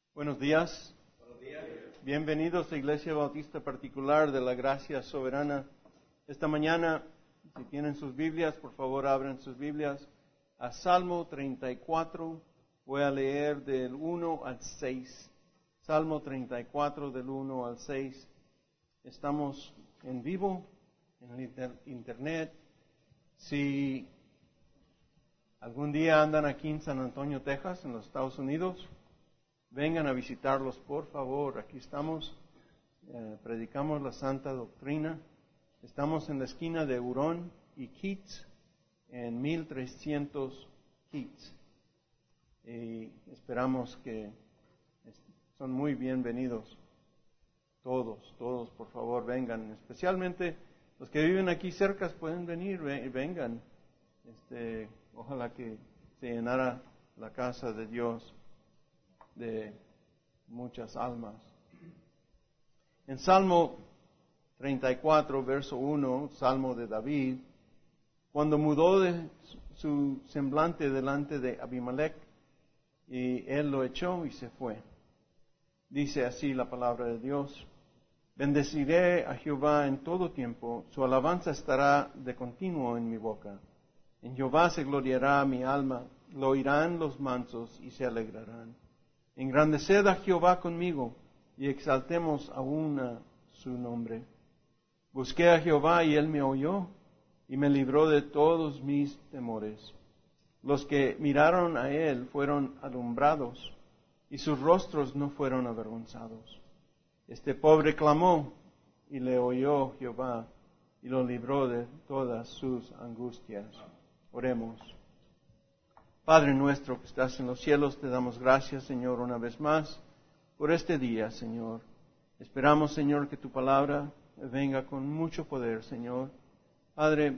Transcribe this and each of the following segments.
Buenos días. Bienvenidos a Iglesia Bautista Particular de la Gracia Soberana. Esta mañana, si tienen sus Biblias, por favor abran sus Biblias a Salmo 34. Voy a leer del 1 al 6. Salmo 34 del 1 al 6. Estamos en vivo en el internet. Si algún día andan aquí en San Antonio, Texas, en los Estados Unidos, vengan a visitarlos, por favor. Aquí estamos, predicamos la Santa Doctrina. Estamos en la esquina de Huron y Keats, en 1300 Keats. Y esperamos que son muy bienvenidos. Todos, por favor, vengan. Especialmente los que viven aquí cerca pueden venir, vengan. Ojalá que se llenara la casa de Dios de muchas almas. En Salmo 34, verso 1, Salmo de David, cuando mudó de su semblante delante de Abimelech, y él lo echó y se fue. Dice así la palabra de Dios: bendeciré a Jehová en todo tiempo, su alabanza estará de continuo en mi boca. En Jehová se gloriará mi alma, lo oirán los mansos y se alegrarán. Engrandeced a Jehová conmigo, y exaltemos aún a su nombre. Busqué a Jehová, y él me oyó, y me libró de todos mis temores. Los que miraron a él fueron alumbrados, y sus rostros no fueron avergonzados. Este pobre clamó, y le oyó Jehová, y lo libró de todas sus angustias. Oremos. Padre nuestro que estás en los cielos, te damos gracias, Señor, una vez más por este día, Señor. Esperamos, Señor, que tu palabra venga con mucho poder, Señor. Padre,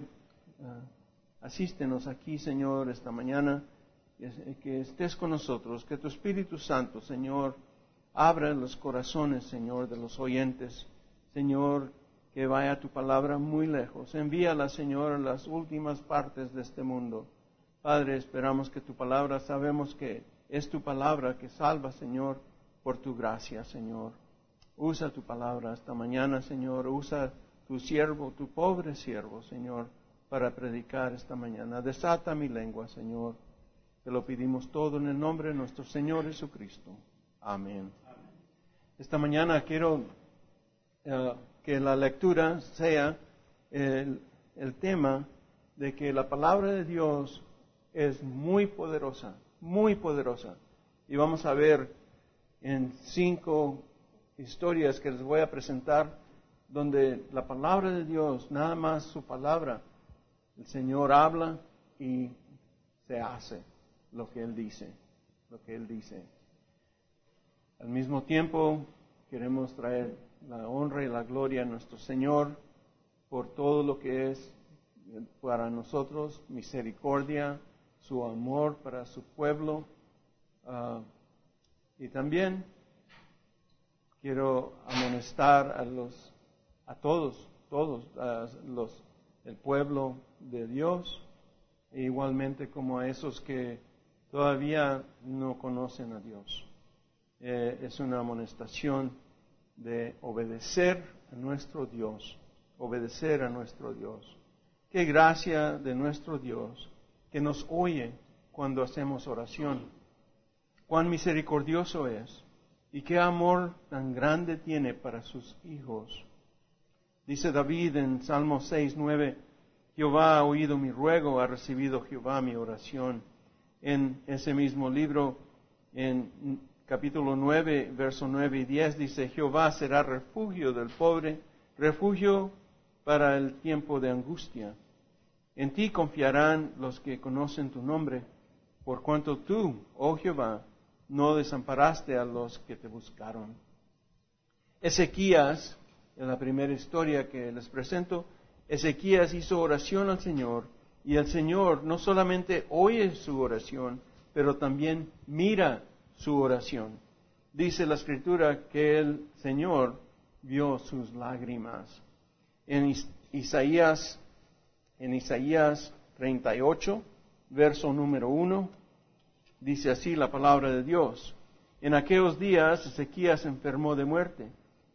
asístenos aquí, Señor, esta mañana, que estés con nosotros, que tu Espíritu Santo, Señor, abra los corazones, Señor, de los oyentes, Señor, que vaya tu palabra muy lejos. Envíala, Señor, a las últimas partes de este mundo. Padre, esperamos que tu palabra, sabemos que es tu palabra que salva, Señor, por tu gracia, Señor. Usa tu palabra esta mañana, Señor. Usa tu siervo, tu pobre siervo, Señor, para predicar esta mañana. Desata mi lengua, Señor. Te lo pedimos todo en el nombre de nuestro Señor Jesucristo. Amén. Esta mañana quiero que la lectura sea el tema de que la palabra de Dios es muy poderosa, muy poderosa. Y vamos a ver en 5 historias que les voy a presentar, donde la palabra de Dios, nada más su palabra, el Señor habla y se hace lo que Él dice, Al mismo tiempo, queremos traer la honra y la gloria a nuestro Señor por todo lo que es para nosotros, misericordia, su amor para su pueblo. Y también quiero amonestar a todos el pueblo de Dios, e igualmente como a esos que todavía no conocen a Dios. Es una amonestación de obedecer a nuestro Dios, Qué gracia de nuestro Dios que nos oye cuando hacemos oración. Cuán misericordioso es y qué amor tan grande tiene para sus hijos. Dice David en Salmo 6:9, Jehová ha oído mi ruego, ha recibido Jehová mi oración. En ese mismo libro, en capítulo 9, verso 9 y 10, dice, Jehová será refugio del pobre, refugio para el tiempo de angustia. En ti confiarán los que conocen tu nombre, por cuanto tú, oh Jehová, no desamparaste a los que te buscaron. Ezequías, en la primera historia que les presento, Ezequías hizo oración al Señor, y el Señor no solamente oye su oración, pero también mira su oración. Dice la Escritura que el Señor vio sus lágrimas. En Isaías 38, verso número 1, dice así la palabra de Dios: En aquellos días Ezequías enfermó de muerte.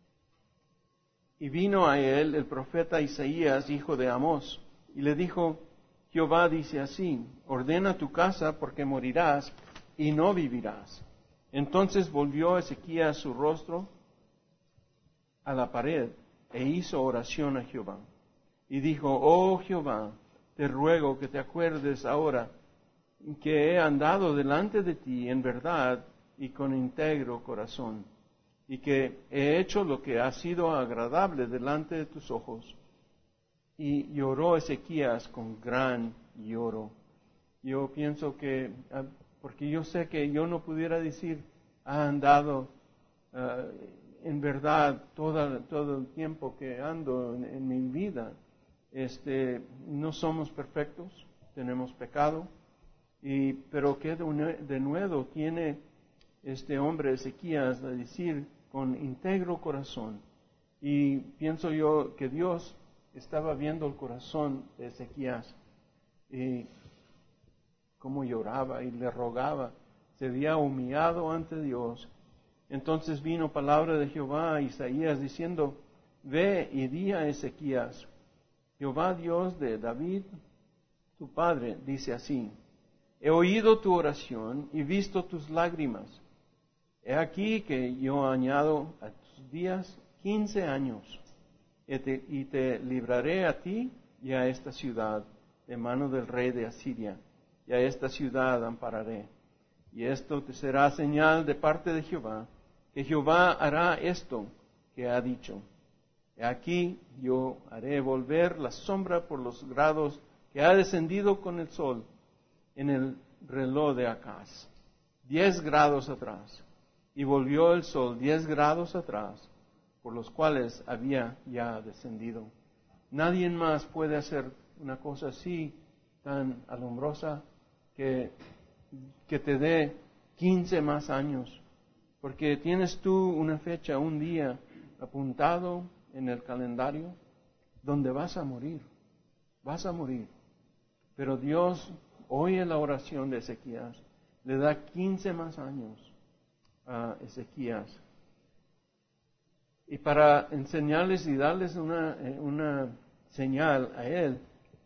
Y vino a él el profeta Isaías, hijo de Amós, y le dijo, Jehová dice así, ordena tu casa porque morirás y no vivirás. Entonces volvió Ezequías su rostro a la pared e hizo oración a Jehová. Y dijo, oh Jehová, te ruego que te acuerdes ahora que he andado delante de ti en verdad y con íntegro corazón, y que he hecho lo que ha sido agradable delante de tus ojos. Y lloró Ezequías con gran lloro. Yo pienso que, porque yo sé que yo no pudiera decir, ha andado en verdad todo el tiempo que ando en mi vida. No somos perfectos, tenemos pecado, pero que de nuevo tiene este hombre Ezequías a decir con íntegro corazón. Y pienso yo que Dios estaba viendo el corazón de Ezequías y cómo lloraba y le rogaba, se había humillado ante Dios. Entonces vino palabra de Jehová a Isaías diciendo, ve y di a Ezequías, Jehová Dios de David, tu padre, dice así, he oído tu oración y visto tus lágrimas. He aquí que yo añado a tus días 15 años y te libraré a ti y a esta ciudad de mano del rey de Asiria, y a esta ciudad ampararé. Y esto te será señal de parte de Jehová, que Jehová hará esto que ha dicho. He aquí yo haré volver la sombra por los grados que ha descendido con el sol en el reloj de Acaz, 10 grados atrás, y volvió el sol 10 grados atrás, por los cuales había ya descendido. Nadie más puede hacer una cosa así tan asombrosa que te dé 15 más años, porque tienes tú una fecha, un día apuntado en el calendario donde vas a morir, pero Dios oye la oración de Ezequías, le da 15 más años a Ezequías. Y para enseñarles y darles una señal a él,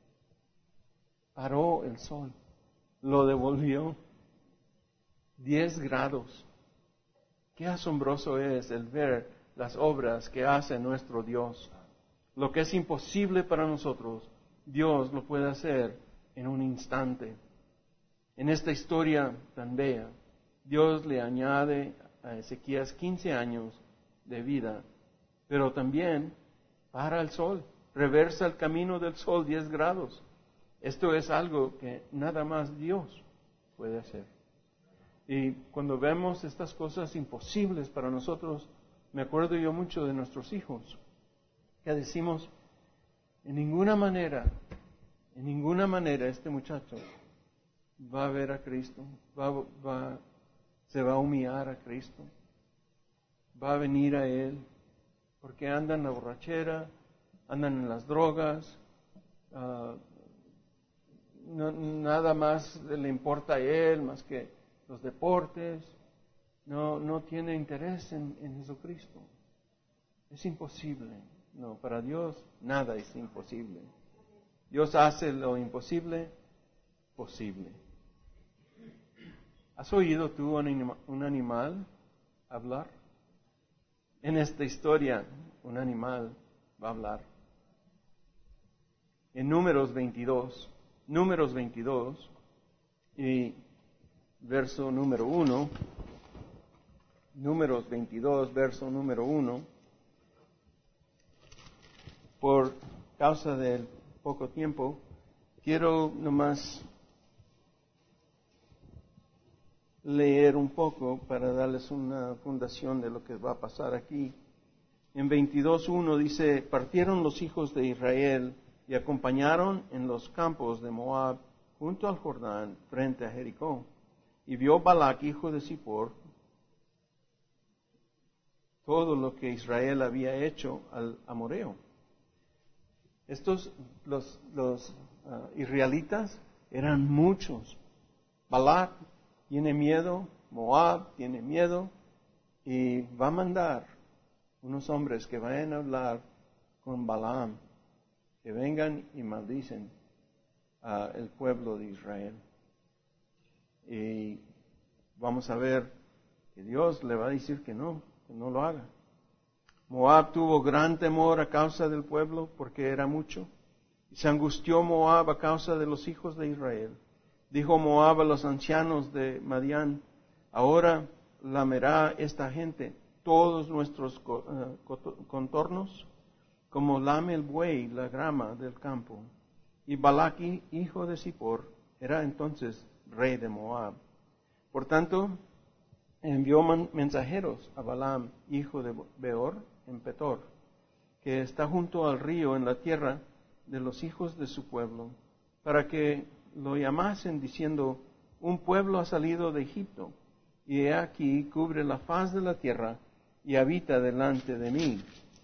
paró el sol, lo devolvió 10 grados. Qué asombroso es el ver las obras que hace nuestro Dios. Lo que es imposible para nosotros, Dios lo puede hacer en un instante. En esta historia tan bella, Dios le añade a Ezequías 15 años de vida, pero también para el sol, reversa el camino del sol 10 grados. Esto es algo que nada más Dios puede hacer. Y cuando vemos estas cosas imposibles para nosotros, me acuerdo yo mucho de nuestros hijos, que decimos, en ninguna manera este muchacho va a ver a Cristo, se va a humillar a Cristo, va a venir a Él, porque andan en la borrachera, andan en las drogas, nada más le importa a Él más que los deportes, no tiene interés en Jesucristo. Es imposible. No, para Dios nada es imposible. Dios hace lo imposible posible. ¿Has oído tú un animal hablar? En esta historia, un animal va a hablar. En Números 22, y verso número 1, Números 22, verso número 1, por causa del poco tiempo, quiero nomás leer un poco para darles una fundación de lo que va a pasar aquí. En 22:1 dice, partieron los hijos de Israel y acompañaron en los campos de Moab junto al Jordán frente a Jericó. Y vio Balac, hijo de Zippor, todo lo que Israel había hecho al amorreo. Los israelitas eran muchos. Balac tiene miedo, Moab tiene miedo, y va a mandar unos hombres que vayan a hablar con Balaam, que vengan y maldicen al pueblo de Israel. Y vamos a ver que Dios le va a decir que no lo haga. Moab tuvo gran temor a causa del pueblo, porque era mucho. Y se angustió Moab a causa de los hijos de Israel. Dijo Moab a los ancianos de Madián: ahora lamerá esta gente todos nuestros contornos, como lame el buey la grama del campo. Y Balac, hijo de Zippor, era entonces rey de Moab. Por tanto, envió mensajeros a Balaam, hijo de Beor, en Petor, que está junto al río en la tierra de los hijos de su pueblo, para que lo llamasen diciendo: un pueblo ha salido de Egipto, y he aquí cubre la faz de la tierra, y habita delante de mí.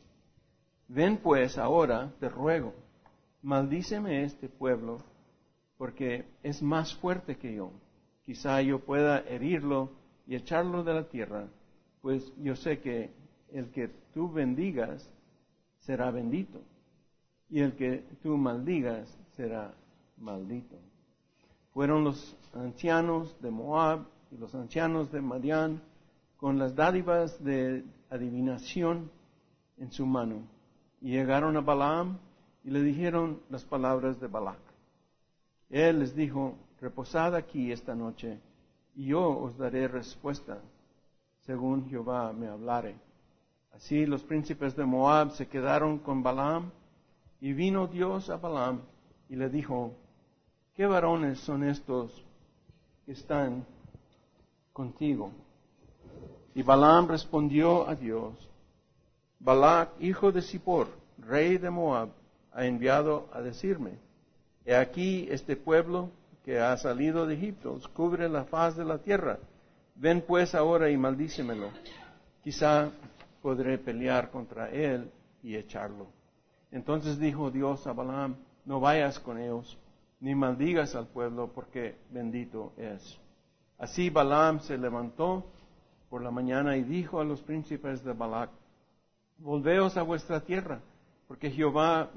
Ven pues ahora, te ruego, maldíceme este pueblo, porque es más fuerte que yo. Quizá yo pueda herirlo y echarlo de la tierra, pues yo sé que el que tú bendigas será bendito, y el que tú maldigas será maldito. Fueron los ancianos de Moab y los ancianos de Madián con las dádivas de adivinación en su mano, y llegaron a Balaam y le dijeron las palabras de Balac. Él les dijo: reposad aquí esta noche, y yo os daré respuesta, según Jehová me hablare. Así los príncipes de Moab se quedaron con Balaam, y vino Dios a Balaam y le dijo: ¿qué varones son estos que están contigo? Y Balaam respondió a Dios: Balac, hijo de Zippor, rey de Moab, ha enviado a decirme: he aquí este pueblo que ha salido de Egipto cubre la faz de la tierra. Ven pues ahora y maldícemelo. Quizá podré pelear contra él y echarlo. Entonces dijo Dios a Balaam: no vayas con ellos, ni maldigas al pueblo, porque bendito es. Así Balaam se levantó por la mañana y dijo a los príncipes de Balac: volveos a vuestra tierra, porque Jehová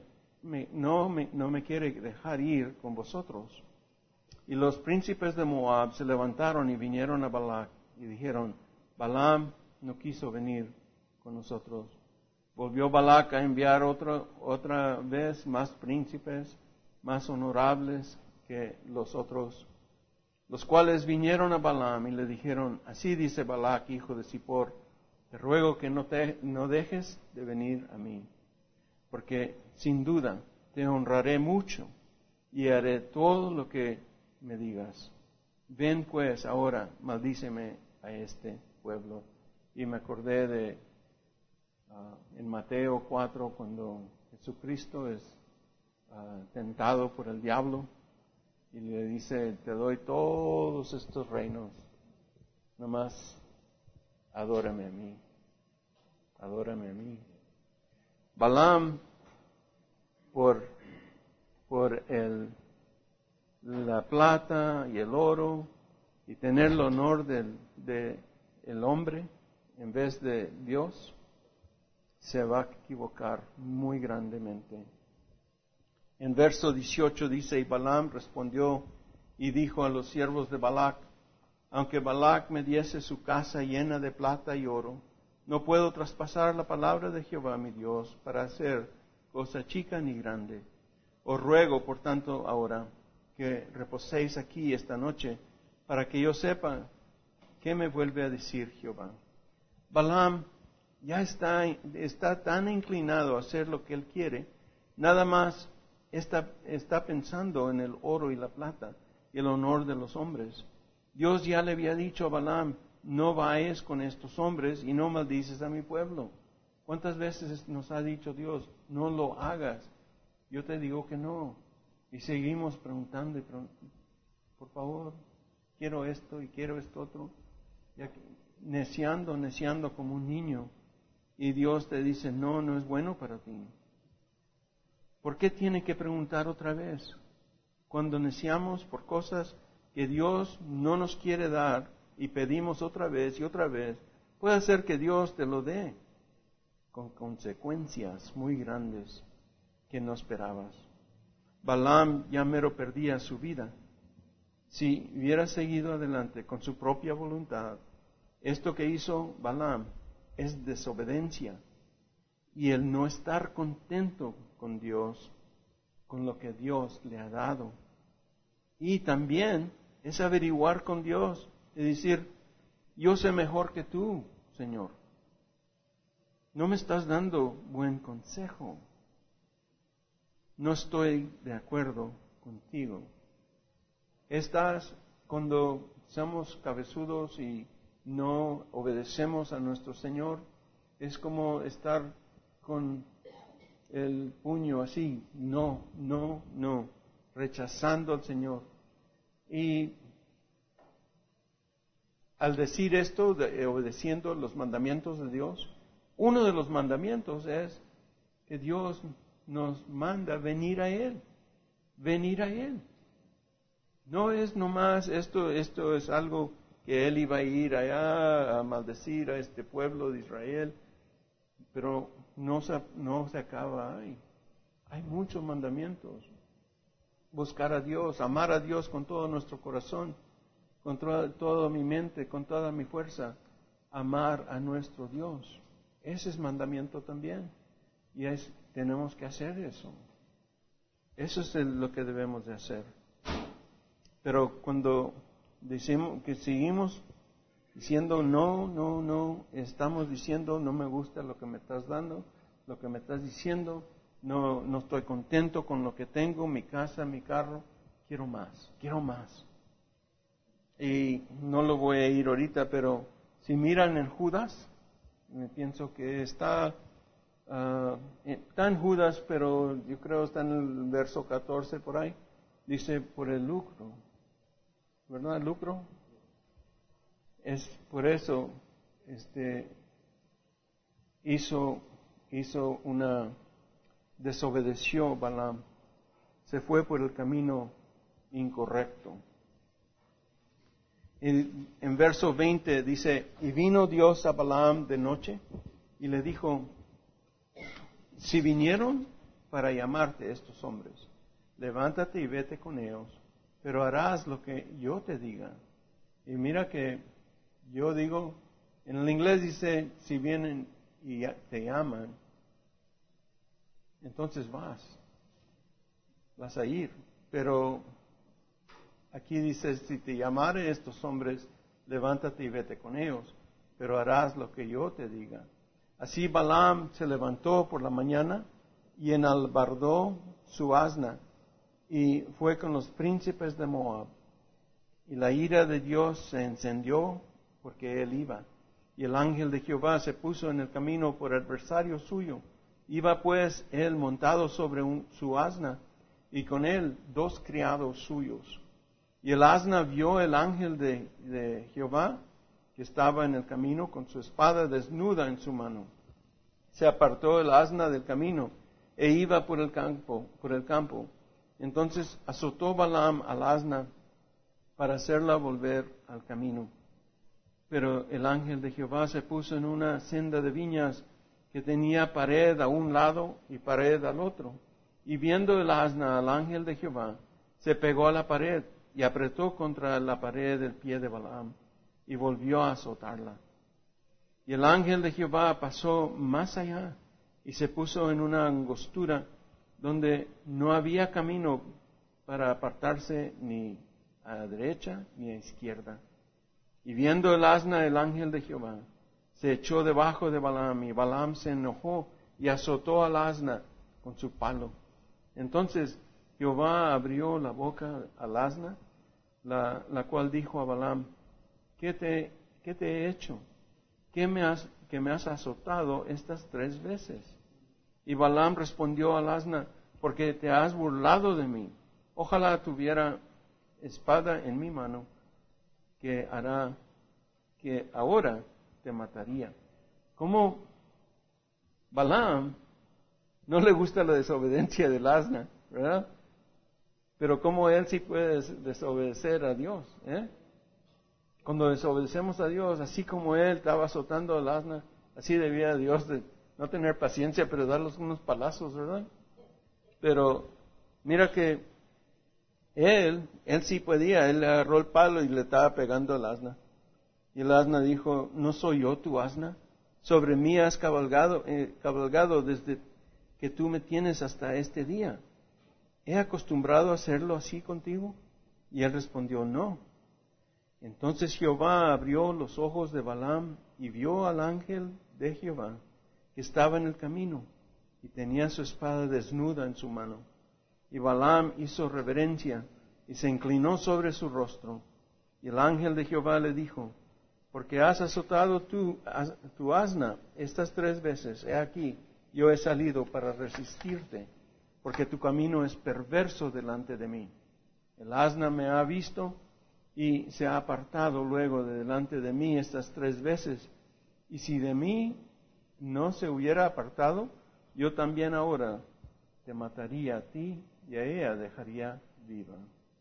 no me quiere dejar ir con vosotros. Y los príncipes de Moab se levantaron y vinieron a Balac y dijeron: Balaam no quiso venir con nosotros. Volvió Balac a enviar otra vez más príncipes, más honorables que los otros, los cuales vinieron a Balaam y le dijeron: así dice Balac, hijo de Zippor, te ruego que no dejes de venir a mí, porque sin duda te honraré mucho y haré todo lo que me digas. Ven pues ahora, maldíceme a este pueblo. Y me acordé de en Mateo 4, cuando Jesucristo es tentado por el diablo y le dice: te doy todos estos reinos, nomás adórame a mí, adórame a mí. Balaam, por la plata y el oro y tener el honor del hombre en vez de Dios, se va a equivocar muy grandemente. En verso 18 dice: y Balaam respondió y dijo a los siervos de Balac: aunque Balac me diese su casa llena de plata y oro, no puedo traspasar la palabra de Jehová mi Dios para hacer cosa chica ni grande. Os ruego, por tanto, ahora que reposéis aquí esta noche, para que yo sepa qué me vuelve a decir Jehová. Balaam ya está tan inclinado a hacer lo que él quiere, nada más está pensando en el oro y la plata y el honor de los hombres. Dios ya le había dicho a Balaam: no vayas con estos hombres y no maldices a mi pueblo. ¿Cuántas veces nos ha dicho Dios: no lo hagas? Yo te digo que no. Y seguimos preguntando y preguntando: por favor, quiero esto y quiero esto otro. Neciando como un niño. Y Dios te dice: no es bueno para ti. ¿Por qué tiene que preguntar otra vez? Cuando neciamos por cosas que Dios no nos quiere dar y pedimos otra vez y otra vez, puede ser que Dios te lo dé con consecuencias muy grandes que no esperabas. Balaam ya mero perdía su vida. Si hubiera seguido adelante con su propia voluntad, esto que hizo Balaam es desobediencia y el no estar contento con Dios, con lo que Dios le ha dado. Y también es averiguar con Dios y decir, yo sé mejor que tú, Señor. No me estás dando buen consejo. No estoy de acuerdo contigo. Cuando somos cabezudos y no obedecemos a nuestro Señor, es como estar con el puño así, no, rechazando al Señor. Y al decir esto, obedeciendo los mandamientos de Dios, uno de los mandamientos es que Dios nos manda venir a Él. No es nomás esto es algo que Él iba a ir allá a maldecir a este pueblo de Israel, pero no se acaba ahí. Hay muchos mandamientos. Buscar a Dios, amar a Dios con todo nuestro corazón, con toda mi mente, con toda mi fuerza, amar a nuestro Dios. Ese es mandamiento también. Y tenemos que hacer eso. Eso es lo que debemos de hacer. Pero cuando decimos que seguimos diciendo no, estamos diciendo no me gusta lo que me estás dando, lo que me estás diciendo, no estoy contento con lo que tengo, mi casa, mi carro, quiero más. Y no lo voy a ir ahorita, pero si miran en Judas, me pienso que está en Judas, pero yo creo está en el verso 14 por ahí, dice por el lucro, ¿verdad? El lucro. Es por eso, desobedeció Balaam, se fue por el camino incorrecto. En verso 20 dice, y vino Dios a Balaam de noche y le dijo, si vinieron para llamarte estos hombres, levántate y vete con ellos, pero harás lo que yo te diga. Y mira que yo digo, en el inglés dice, si vienen y te llaman, entonces vas a ir. Pero aquí dice, si te llamaren estos hombres, levántate y vete con ellos, pero harás lo que yo te diga. Así Balaam se levantó por la mañana y enalbardó su asna y fue con los príncipes de Moab. Y la ira de Dios se encendió porque él iba. Y el ángel de Jehová se puso en el camino por adversario suyo. Iba pues él montado sobre su asna y con él 2 criados suyos. Y el asna vio el ángel de Jehová que estaba en el camino con su espada desnuda en su mano. Se apartó el asna del camino e iba por el campo. Entonces azotó Balaam al asna para hacerla volver al camino. Pero el ángel de Jehová se puso en una senda de viñas que tenía pared a un lado y pared al otro. Y viendo el asna al ángel de Jehová, se pegó a la pared y apretó contra la pared el pie de Balaam y volvió a azotarla. Y el ángel de Jehová pasó más allá y se puso en una angostura donde no había camino para apartarse ni a la derecha ni a la izquierda. Y viendo el asna el ángel de Jehová, se echó debajo de Balaam y Balaam se enojó y azotó al asna con su palo. Entonces Jehová abrió la boca al asna, la cual dijo a Balaam, ¿qué te he hecho? Que me has azotado estas 3 veces. Y Balaam respondió al asna, porque te has burlado de mí. Ojalá tuviera espada en mi mano, que hará que ahora te mataría. Como Balaam no le gusta la desobediencia del asna, ¿verdad? Pero como él sí puede desobedecer a Dios, Cuando desobedecemos a Dios, así como Él estaba azotando al asna, así debía Dios de no tener paciencia, pero darles unos palazos, ¿verdad? Pero mira que él sí podía, él agarró el palo y le estaba pegando al asna. Y el asna dijo, ¿no soy yo tu asna? Sobre mí has cabalgado desde que tú me tienes hasta este día. ¿He acostumbrado a hacerlo así contigo? Y él respondió, no. Entonces Jehová abrió los ojos de Balaam y vio al ángel de Jehová que estaba en el camino y tenía su espada desnuda en su mano. Y Balaam hizo reverencia y se inclinó sobre su rostro. Y el ángel de Jehová le dijo, porque has azotado tu asna estas 3 veces, he aquí, yo he salido para resistirte, porque tu camino es perverso delante de mí. El asna me ha visto y se ha apartado luego de delante de mí estas 3 veces. Y si de mí no se hubiera apartado, yo también ahora te mataría a ti y a ella dejaría viva.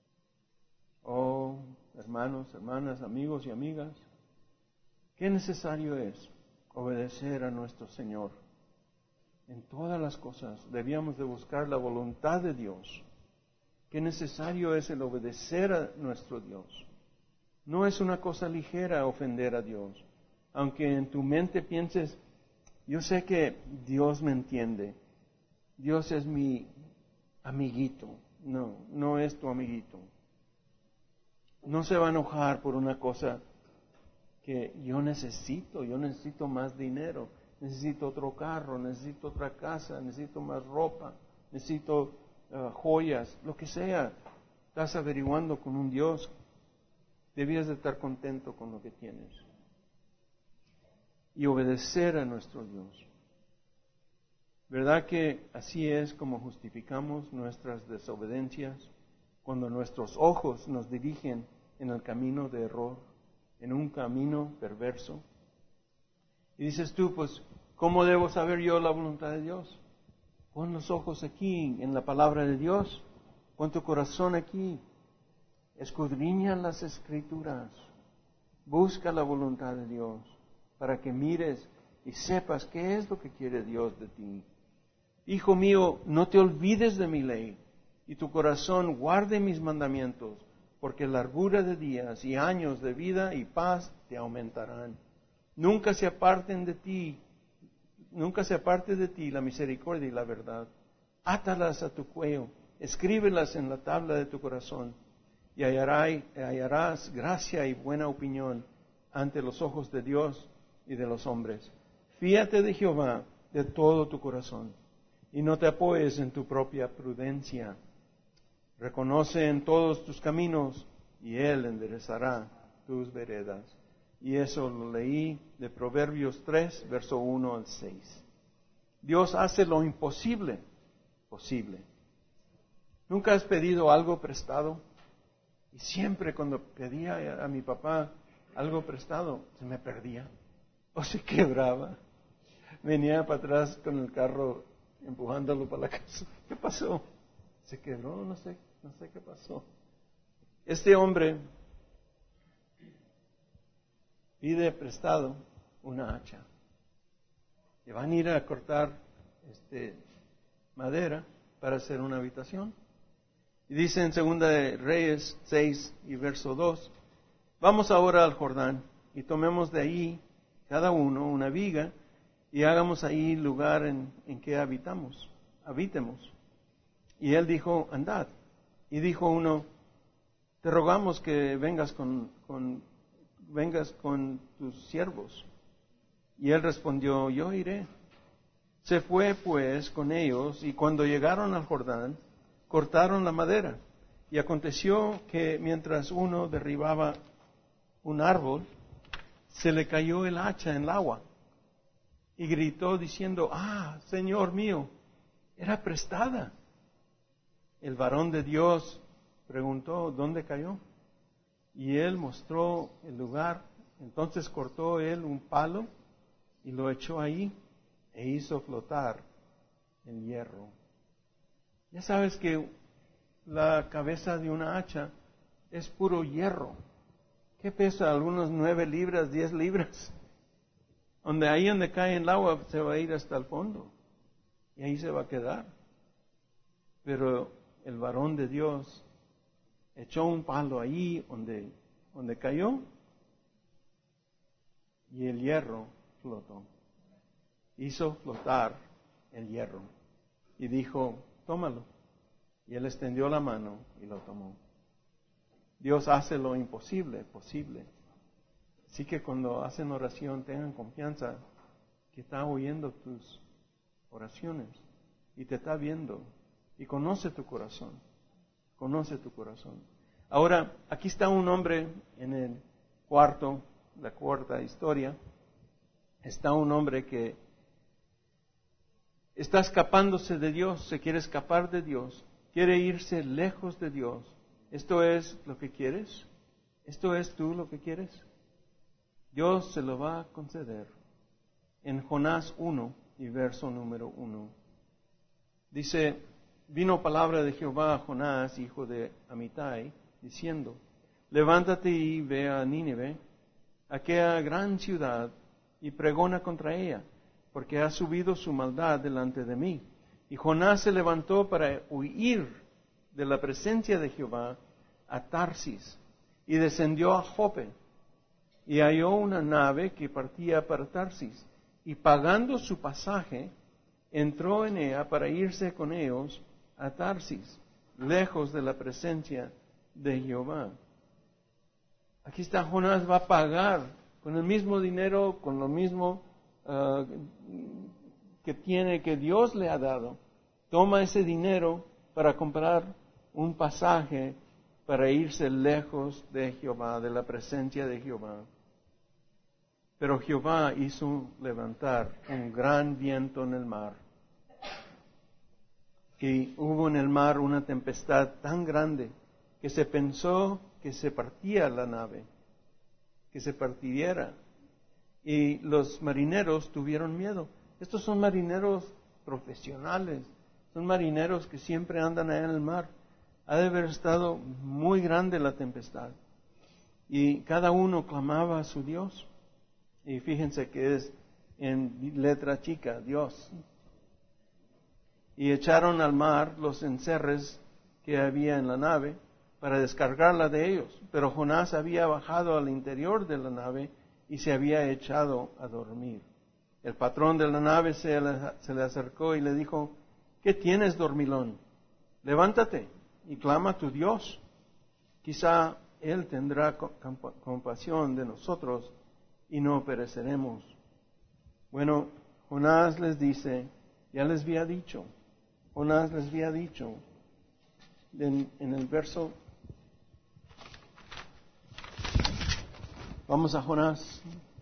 Oh, hermanos, hermanas, amigos y amigas, qué necesario es obedecer a nuestro Señor. En todas las cosas debíamos de buscar la voluntad de Dios. Qué necesario es el obedecer a nuestro Dios. No es una cosa ligera ofender a Dios. Aunque en tu mente pienses, yo sé que Dios me entiende. Dios es mi amiguito. No, no es tu amiguito. No se va a enojar por una cosa que yo necesito más dinero, necesito otro carro, necesito otra casa, necesito más ropa, necesito joyas, lo que sea. Estás averiguando con un Dios, debías de estar contento con lo que tienes y obedecer a nuestro Dios. ¿Verdad que así es como justificamos nuestras desobediencias? Cuando nuestros ojos nos dirigen en el camino de error, en un camino perverso. Y dices tú, pues, ¿cómo debo saber yo la voluntad de Dios? Pon los ojos aquí, en la palabra de Dios. Pon tu corazón aquí. Escudriña las Escrituras. Busca la voluntad de Dios para que mires y sepas qué es lo que quiere Dios de ti. Hijo mío, no te olvides de mi ley y tu corazón guarde mis mandamientos, porque largura de días y años de vida y paz te aumentarán. Nunca se aparte de ti la misericordia y la verdad. Átalas a tu cuello, escríbelas en la tabla de tu corazón, y hallarás gracia y buena opinión ante los ojos de Dios y de los hombres. Fíate de Jehová de todo tu corazón, y no te apoyes en tu propia prudencia. Reconoce en todos tus caminos, y Él enderezará tus veredas. Y eso lo leí de Proverbios 3, verso 1 al 6. Dios hace lo imposible posible. ¿Nunca has pedido algo prestado? Y siempre cuando pedía a mi papá algo prestado, se me perdía o se quebraba. Venía para atrás con el carro empujándolo para la casa. ¿Qué pasó? Se quebró, no sé qué pasó. Este hombre pide prestado una hacha. Y van a ir a cortar madera para hacer una habitación. Y dice en 2 de Reyes 6 y verso 2, vamos ahora al Jordán y tomemos de ahí cada uno una viga y hagamos ahí lugar en que habitemos. Y él dijo, andad. Y dijo uno, te rogamos que vengas con tus siervos. Y él respondió, yo iré. Se fue pues con ellos, y cuando llegaron al Jordán, cortaron la madera. Y aconteció que mientras uno derribaba un árbol, se le cayó el hacha en el agua. Y gritó diciendo, Señor mío, era prestada. El varón de Dios preguntó, ¿dónde cayó? Y él mostró el lugar. Entonces cortó él un palo y lo echó ahí e hizo flotar el hierro. Ya sabes que la cabeza de una hacha es puro hierro. ¿Qué pesa? Algunos 9 libras, 10 libras. Ahí donde cae el agua se va a ir hasta el fondo. Y ahí se va a quedar. Pero el varón de Dios echó un palo ahí donde cayó. Y el hierro flotó. Hizo flotar el hierro. Y dijo, tómalo. Y él extendió la mano y lo tomó. Dios hace lo imposible posible. Así que cuando hacen oración tengan confianza que está oyendo tus oraciones y te está viendo y conoce tu corazón. Conoce tu corazón. Ahora, aquí está un hombre en el la cuarta historia. Está un hombre que está escapándose de Dios, se quiere escapar de Dios, quiere irse lejos de Dios. ¿Esto es lo que quieres? ¿Esto es tú lo que quieres? Dios se lo va a conceder. En Jonás 1 y verso número 1. Dice, vino palabra de Jehová a Jonás, hijo de Amitai, diciendo, levántate y ve a Nínive, aquella gran ciudad, y pregona contra ella, porque ha subido su maldad delante de mí. Y Jonás se levantó para huir de la presencia de Jehová a Tarsis, y descendió a Jope, y halló una nave que partía para Tarsis, y pagando su pasaje, entró en ella para irse con ellos a Tarsis, lejos de la presencia de Jehová. Aquí está, Jonás va a pagar con el mismo dinero, con lo mismo que tiene, que Dios le ha dado. Toma ese dinero para comprar un pasaje para irse lejos de Jehová, de la presencia de Jehová. Pero Jehová hizo levantar un gran viento en el mar. Y hubo en el mar una tempestad tan grande que se pensó que se partía la nave, que se partiera. Y los marineros tuvieron miedo. Estos son marineros profesionales, son marineros que siempre andan allá en el mar. Ha de haber estado muy grande la tempestad. Y cada uno clamaba a su Dios. Y fíjense que es en letra chica, Dios. Y echaron al mar los encerres que había en la nave para descargarla de ellos. Pero Jonás había bajado al interior de la nave y se había echado a dormir. El patrón de la nave se le acercó y le dijo, ¿qué tienes, dormilón? Levántate y clama a tu Dios. Quizá Él tendrá compasión de nosotros y no pereceremos. Bueno, Jonás les dice, ya les había dicho, Jonás les había dicho, en el verso, vamos a Jonás.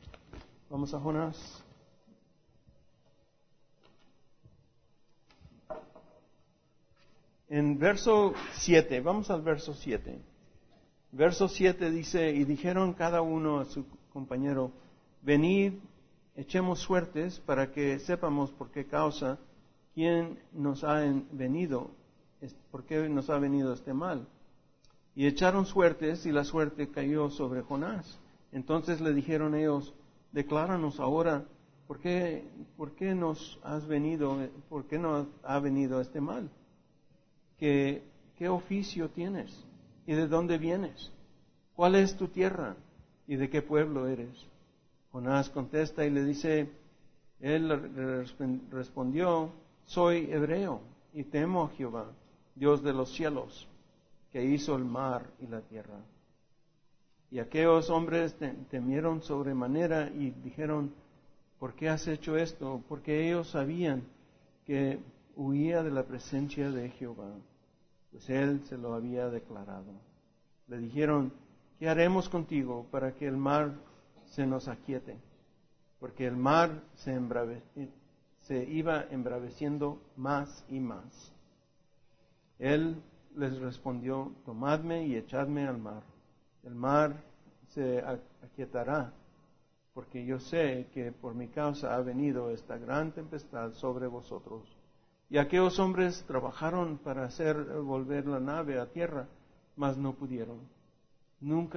En verso 7, vamos al verso 7. Verso 7 dice, y dijeron cada uno a su compañero, venid, echemos suertes para que sepamos por qué causa, quién nos ha venido, por qué nos ha venido este mal. Y echaron suertes y la suerte cayó sobre Jonás. Entonces le dijeron ellos, decláranos ahora, ¿por qué nos has venido, por qué nos ha venido este mal? ¿Qué oficio tienes? ¿Y de dónde vienes? ¿Cuál es tu tierra? ¿Y de qué pueblo eres? Jonás contesta y le dice, él respondió, soy hebreo y temo a Jehová, Dios de los cielos, que hizo el mar y la tierra. Y aquellos hombres temieron sobremanera y dijeron, ¿por qué has hecho esto? Porque ellos sabían que huía de la presencia de Jehová, pues él se lo había declarado. Le dijeron, ¿qué haremos contigo para que el mar se nos aquiete? Porque el mar se iba embraveciendo más y más. Él les respondió, tomadme y echadme al mar. El mar se aquietará, porque yo sé que por mi causa ha venido esta gran tempestad sobre vosotros. Y aquellos hombres trabajaron para hacer volver la nave a tierra, mas no pudieron. Nunca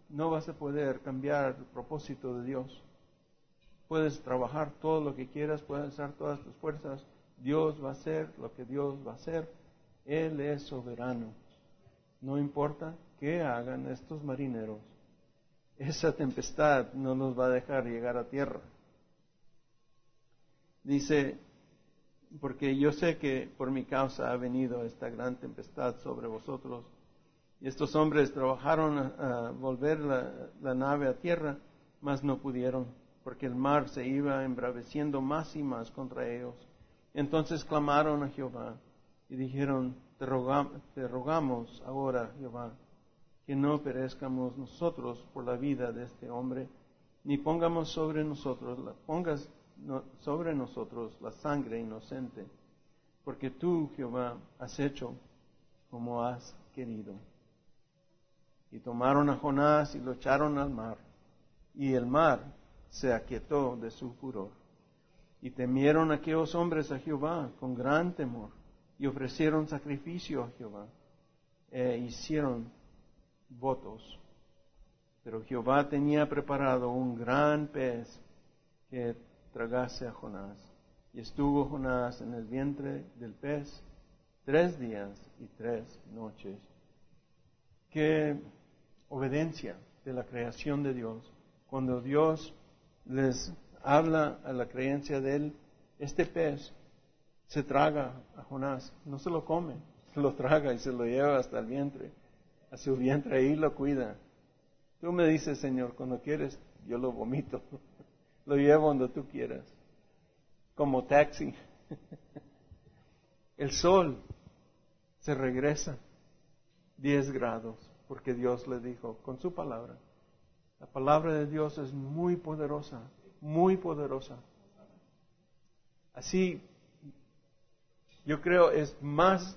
no vas a poder cambiar el propósito de Dios. Puedes trabajar todo lo que quieras, puedes usar todas tus fuerzas. Dios va a hacer lo que Dios va a hacer. Él es soberano. No importa qué hagan estos marineros, esa tempestad no los va a dejar llegar a tierra. Dice, porque yo sé que por mi causa ha venido esta gran tempestad sobre vosotros. Y estos hombres trabajaron a volver la nave a tierra, mas no pudieron, porque el mar se iba embraveciendo más y más contra ellos. Entonces clamaron a Jehová y dijeron, te rogamos ahora, Jehová, que no perezcamos nosotros por la vida de este hombre, ni pongas sobre nosotros la sangre inocente, porque tú, Jehová, has hecho como has querido. Y tomaron a Jonás y lo echaron al mar, y el mar se aquietó de su furor. Y temieron aquellos hombres a Jehová con gran temor, y ofrecieron sacrificio a Jehová, e hicieron votos. Pero Jehová tenía preparado un gran pez que tragase a Jonás. Y estuvo Jonás en el vientre del pez 3 días y 3 noches. Qué obediencia de la creación de Dios. Cuando Dios les habla a la creencia de él, este pez se traga a Jonás, no se lo come, se lo traga y se lo lleva hasta el vientre, a su vientre, ahí lo cuida. Tú me dices, Señor, cuando quieres, yo lo vomito, lo llevo donde tú quieras, como taxi. El sol se regresa 10 grados, porque Dios le dijo con su palabra. La palabra de Dios es muy poderosa, muy poderosa. Así, yo creo es más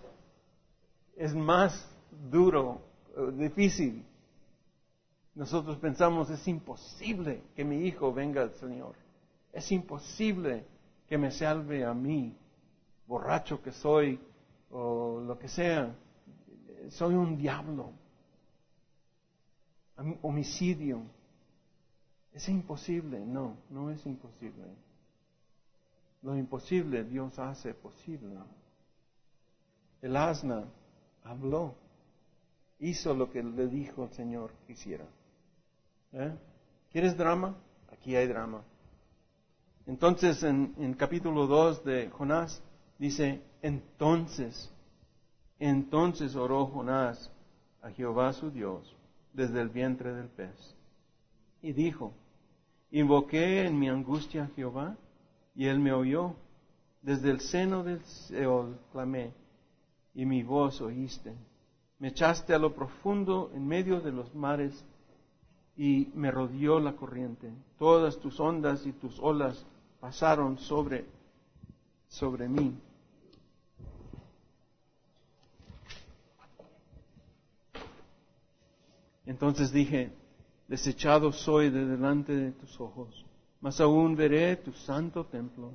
duro, difícil. Nosotros pensamos, es imposible que mi hijo venga al Señor. Es imposible que me salve a mí, borracho que soy, o lo que sea. Soy un diablo. Homicidio. ¿Es imposible? No, no es imposible. Lo imposible Dios hace posible. El asna habló, hizo lo que le dijo el Señor que hiciera. ¿Quieres drama? Aquí hay drama. Entonces en capítulo 2 de Jonás dice, entonces oró Jonás a Jehová su Dios desde el vientre del pez. Y dijo, invoqué en mi angustia a Jehová, y él me oyó. Desde el seno del Seol clamé, y mi voz oíste. Me echaste a lo profundo en medio de los mares, y me rodeó la corriente. Todas tus ondas y tus olas pasaron sobre mí. Entonces dije, desechado soy de delante de tus ojos, mas aún veré tu santo templo.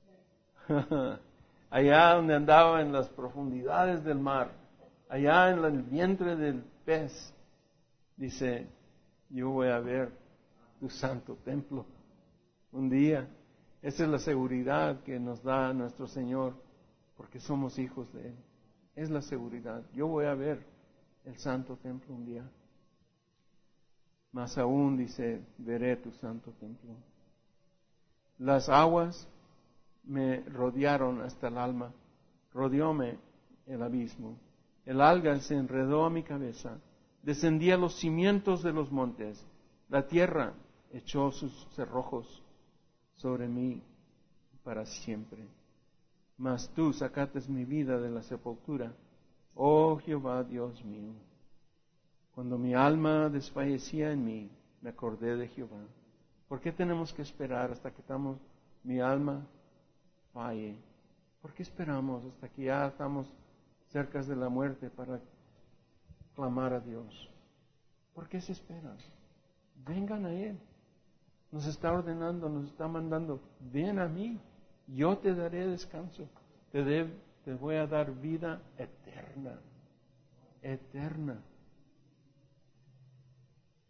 Allá donde andaba en las profundidades del mar, allá en el vientre del pez, dice, yo voy a ver tu santo templo un día. Esa es la seguridad que nos da nuestro Señor, porque somos hijos de Él. Es la seguridad. Yo voy a ver el santo templo un día. Más aún, dice, veré tu santo templo. Las aguas me rodearon hasta el alma, rodeóme el abismo. El alga se enredó a mi cabeza, descendí a los cimientos de los montes. La tierra echó sus cerrojos sobre mí para siempre. Mas tú sacaste mi vida de la sepultura, oh Jehová Dios mío. Cuando mi alma desfallecía en mí, me acordé de Jehová. ¿Por qué tenemos que esperar hasta que mi alma falle? ¿Por qué esperamos hasta que ya estamos cerca de la muerte para clamar a Dios? ¿Por qué se esperan? Vengan a Él. Nos está ordenando, nos está mandando, ven a mí, yo te daré descanso. Te voy a dar vida eterna. Eterna.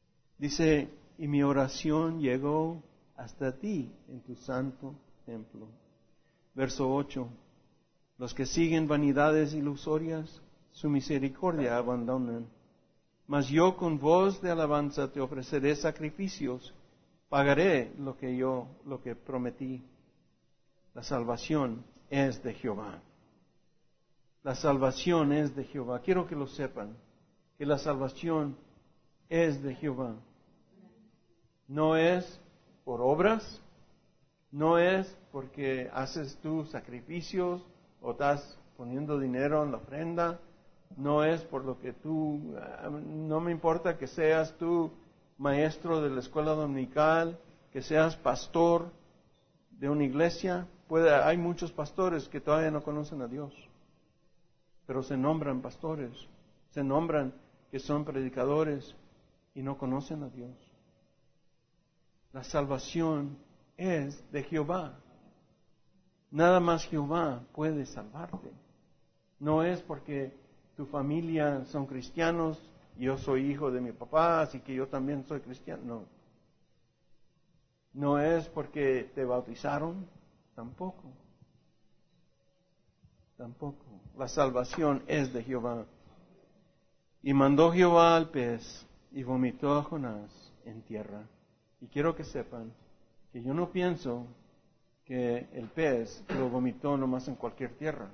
Dice, y mi oración llegó hasta ti en tu santo templo. Verso 8. Los que siguen vanidades ilusorias, su misericordia abandonan. Mas yo con voz de alabanza te ofreceré sacrificios, pagaré lo que prometí. La salvación es de Jehová. La salvación es de Jehová. Quiero que lo sepan, que la salvación es de Jehová. No es por obras, no es porque haces tú sacrificios o estás poniendo dinero en la ofrenda, no es por lo que tú, no me importa que seas tú maestro de la escuela dominical, que seas pastor de una iglesia. Hay muchos pastores que todavía no conocen a Dios, pero se nombran pastores, se nombran que son predicadores y no conocen a Dios. La salvación es de Jehová. Nada más Jehová puede salvarte. No es porque tu familia son cristianos, yo soy hijo de mi papá, así que yo también soy cristiano. No. No es porque te bautizaron, tampoco. Tampoco. La salvación es de Jehová. Y mandó Jehová al pez y vomitó a Jonás en tierra. Y quiero que sepan que yo no pienso que el pez lo vomitó nomás en cualquier tierra.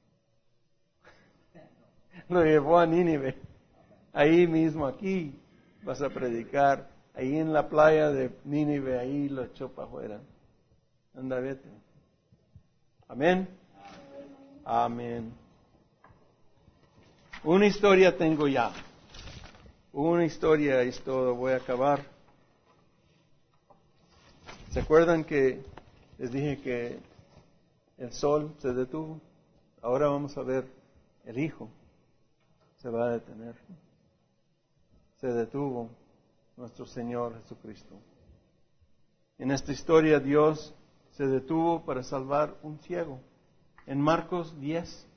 Lo llevó a Nínive. Ahí mismo, aquí vas a predicar. Ahí en la playa de Nínive, ahí lo echó para afuera. Anda, vete. Amén. Amén. Una historia tengo ya. Una historia es todo. Voy a acabar. ¿Se acuerdan que les dije que el sol se detuvo? Ahora vamos a ver el Hijo. Se va a detener. Se detuvo nuestro Señor Jesucristo. En esta historia Dios se detuvo para salvar un ciego. En Marcos 10,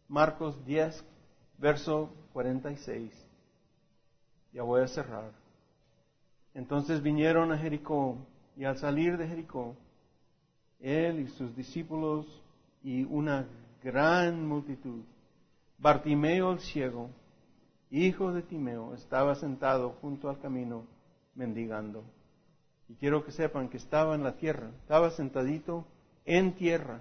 verso 46. Ya voy a cerrar. Entonces vinieron a Jericó, y al salir de Jericó, él y sus discípulos y una gran multitud, Bartimeo el ciego, hijo de Timeo, estaba sentado junto al camino mendigando. Y quiero que sepan que estaba en la tierra, estaba sentadito en tierra.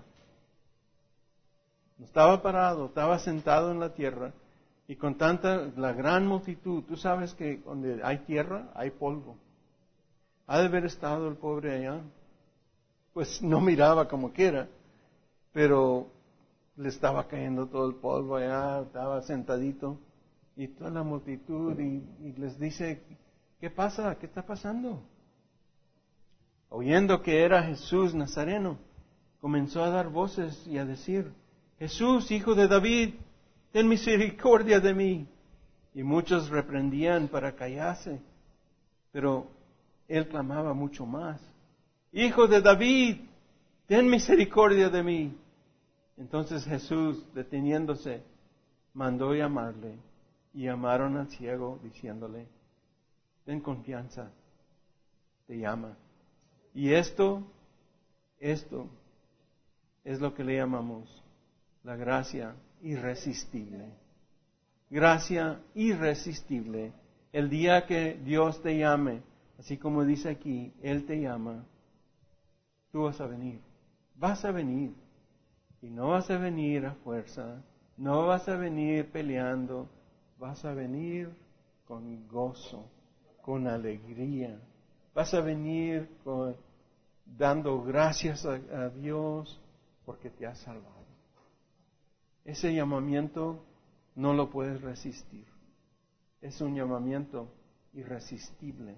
No estaba parado, estaba sentado en la tierra. Y con la gran multitud, tú sabes que donde hay tierra, hay polvo. Ha de haber estado el pobre allá. Pues no miraba como quiera, pero le estaba cayendo todo el polvo allá, estaba sentadito. Y toda la multitud, y les dice, ¿qué pasa? ¿Qué está pasando? Oyendo que era Jesús Nazareno, comenzó a dar voces y a decir, Jesús, hijo de David, ten misericordia de mí. Y muchos reprendían para callarse, pero él clamaba mucho más, Hijo de David, ten misericordia de mí. Entonces Jesús, deteniéndose, mandó llamarle, y llamaron al ciego diciéndole, ten confianza, te llama. Y esto es lo que le llamamos la gracia irresistible. Gracia irresistible. El día que Dios te llame, así como dice aquí, Él te llama, tú vas a venir. Vas a venir. Y no vas a venir a fuerza, no vas a venir peleando, vas a venir con gozo, con alegría. Vas a venir dando gracias a Dios porque te ha salvado. Ese llamamiento no lo puedes resistir. Es un llamamiento irresistible.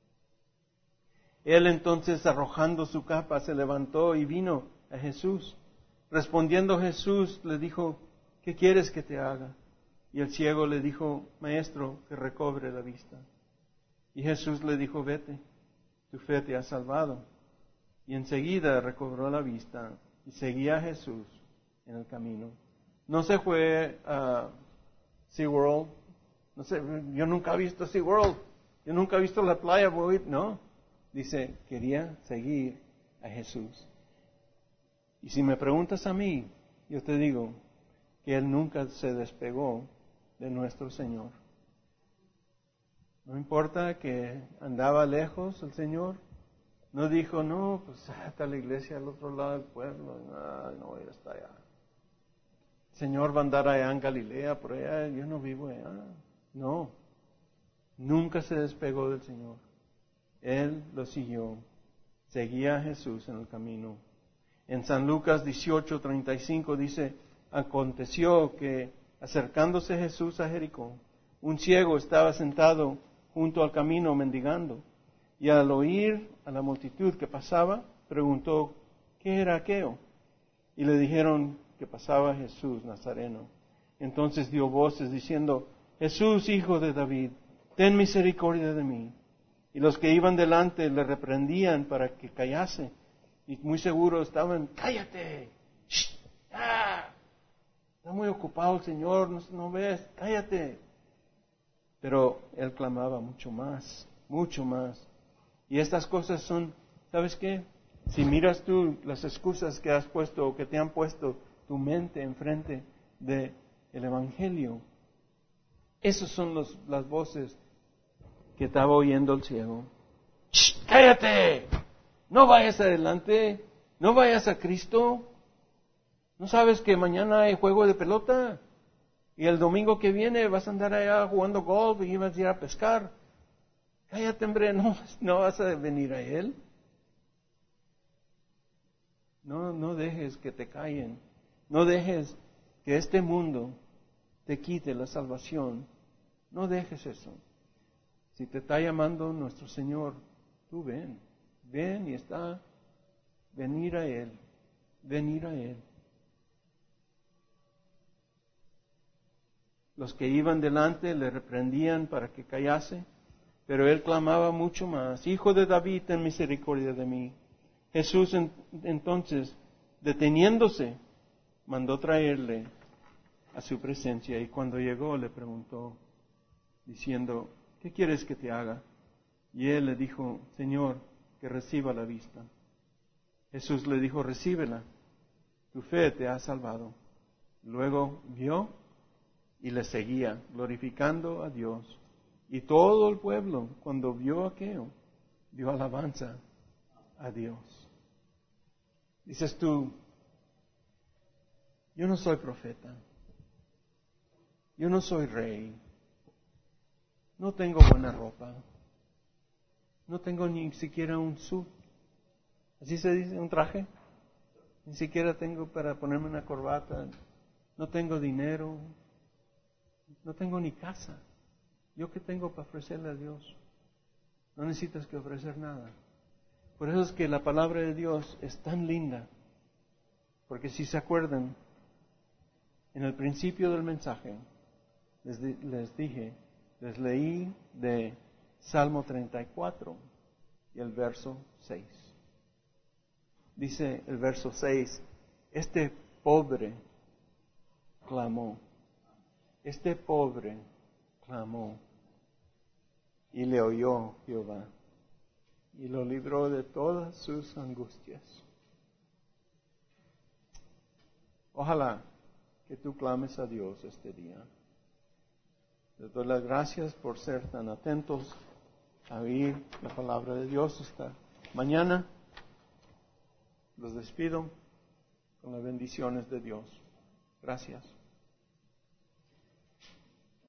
Él entonces, arrojando su capa, se levantó y vino a Jesús. Respondiendo Jesús, le dijo, ¿qué quieres que te haga? Y el ciego le dijo, Maestro, que recobre la vista. Y Jesús le dijo, vete, tu fe te ha salvado. Y enseguida recobró la vista y seguía a Jesús en el camino. No se fue a SeaWorld. No sé, yo nunca he visto SeaWorld. Yo nunca he visto la playa, voy, no. Dice, quería seguir a Jesús. Y si me preguntas a mí, yo te digo que Él nunca se despegó de nuestro Señor. No importa que andaba lejos el Señor, no dijo, no, pues hasta la iglesia al otro lado del pueblo, no voy a estar allá. El Señor va a andar allá en Galilea, por allá, yo no vivo allá. No, nunca se despegó del Señor. Él lo siguió, seguía a Jesús en el camino. En San Lucas 18:35 dice, aconteció que acercándose Jesús a Jericó, un ciego estaba sentado junto al camino mendigando, y al oír a la multitud que pasaba, preguntó, ¿qué era aquello? Y le dijeron que pasaba Jesús Nazareno. Entonces dio voces diciendo, Jesús, hijo de David, ten misericordia de mí. Y los que iban delante le reprendían para que callase, y muy seguro estaban, cállate, ¡shh! ¡Ah! Está muy ocupado el Señor, no ves, cállate. Pero él clamaba mucho más, mucho más. Y estas cosas son, ¿sabes qué? Si miras tú las excusas que has puesto o que te han puesto tu mente enfrente del Evangelio, esas son las voces que estaba oyendo el ciego. ¡Shh! ¡Cállate! No vayas adelante, no vayas a Cristo. ¿No sabes que mañana hay juego de pelota? Y el domingo que viene vas a andar allá jugando golf y vas a ir a pescar. Cállate, hombre, no vas a venir a Él. No dejes que te callen. No dejes que este mundo te quite la salvación. No dejes eso. Si te está llamando nuestro Señor, tú ven y está, venir a Él. Los que iban delante le reprendían para que callase, pero él clamaba mucho más, Hijo de David, ten misericordia de mí. Jesús entonces, deteniéndose, mandó traerle a su presencia, y cuando llegó le preguntó, diciendo, ¿qué quieres que te haga? Y él le dijo, Señor, que reciba la vista. Jesús le dijo, recíbela, tu fe te ha salvado. Luego vio y le seguía, glorificando a Dios. Y todo el pueblo, cuando vio aquello, dio alabanza a Dios. Dices tú, yo no soy profeta, yo no soy rey, no tengo buena ropa, no tengo ni siquiera un suit, así se dice, un traje, ni siquiera tengo para ponerme una corbata, no tengo dinero, no tengo ni casa. ¿Yo qué tengo para ofrecerle a Dios? No necesitas que ofrecer nada. Por eso es que la palabra de Dios es tan linda. Porque si se acuerdan, en el principio del mensaje, les leí de Salmo 34 y el verso 6. Dice el verso 6, este pobre clamó. Este pobre clamó y le oyó Jehová y lo libró de todas sus angustias. Ojalá que tú clames a Dios este día. Les doy las gracias por ser tan atentos a oír la palabra de Dios esta mañana. Los despido con las bendiciones de Dios. Gracias.